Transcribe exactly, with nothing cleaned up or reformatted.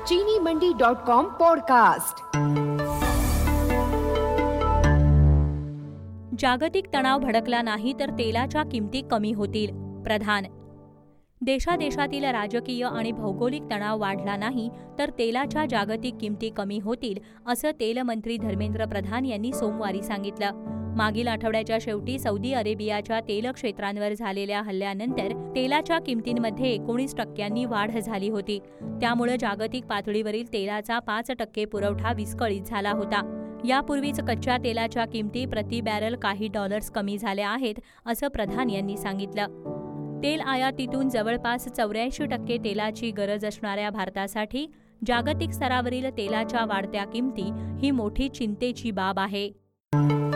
चीनी मंडी dot com podcast. जागतिक तणाव भडकला नाही तर तेलाच्या किमती कमी होतील, प्रधान. देशादेशातील राजकीय आणि भौगोलिक तणाव वाढला नाही तर तेलाच्या जागतिक किमती कमी होतील, असं तेलमंत्री धर्मेंद्र प्रधान यांनी सोमवारी सांगितलं. मागील आठवड्याच्या शेवटी सौदी अरेबियाच्या तेल क्षेत्रांवर झालेल्या हल्ल्यानंतर तेलाच्या किमतींमध्ये एकोणीस टक्क्यांनी वाढ झाली होती. त्यामुळे जागतिक पातळीवरील तेलाचा पाच टक्के पुरवठा विस्कळीत झाला होता. यापूर्वीच कच्च्या तेलाच्या किमती प्रति बॅरल काही डॉलर्स कमी झाल्या आहेत, असं प्रधान यांनी सांगितलं. तेल आयातीतून जवळपास चौऱ्याऐंशी टक्के तेलाची गरज असणाऱ्या भारतासाठी जागतिक स्तरावरील तेलाच्या वाढत्या किमती ही मोठी चिंतेची बाब आहे.